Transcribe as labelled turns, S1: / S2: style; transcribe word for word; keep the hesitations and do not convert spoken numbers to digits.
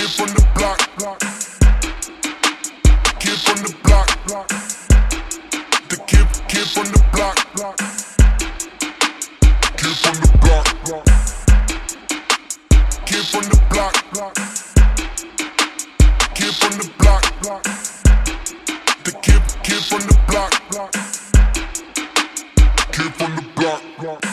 S1: Kid from the block. Kid from the block. The kid, kid from the block. Kid from the block. Kid from the block. Kid from the block. The kid, kid from the block. Kid from the block.